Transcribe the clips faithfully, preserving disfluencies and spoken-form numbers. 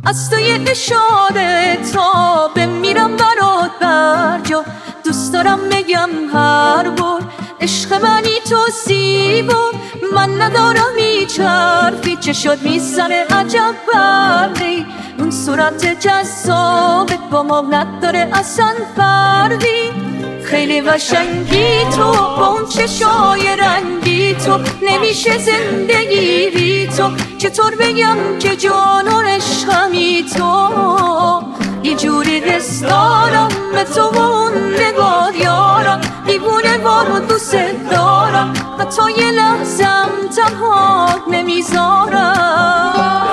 از تو یه اشاره تا بمیرم برات برجا. دوست دارم بگم هر بار عشق منی تو زیبا. من ندارم هیچ حرفی چشات میزنه عجب برقی. اون صورت جذابت با ما نداره اصلا فرقی. خیلی قشنگی تو با اون چشای رنگی تو. نمیشه زندگی بی تو. چطور بگم که جان و عشقمی تو. یه جوری دست دارم به تو و اون نگاه یارم. دیوونه وارو دوست دارم حتی یه لحظم تنها نمیذارم.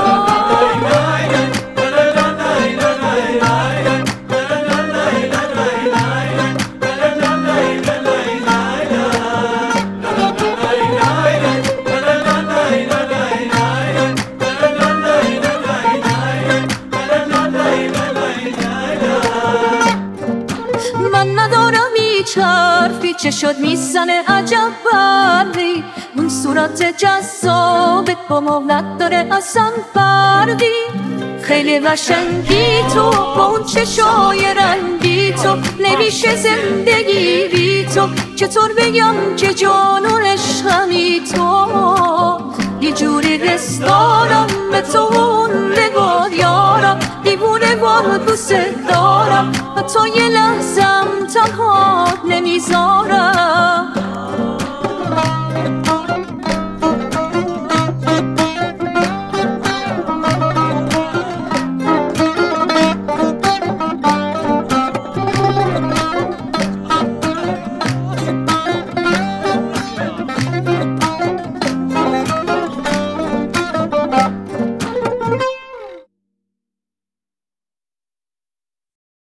من ندارم هیچ حرفی چشات میزنه عجب برقی. اون صورت جذابت با ما نداره اصلا فرقی. خیلی قشنگی تو با اون چشای رنگی تو. نمیشه زندگی بی تو. چطور بگم که جان و عشقمی تو. یه جوری دست دارم به تو و اون نگاه یارم. دیوونه وارو دوست دارم حتی یه لحظم تنها نمیذارم.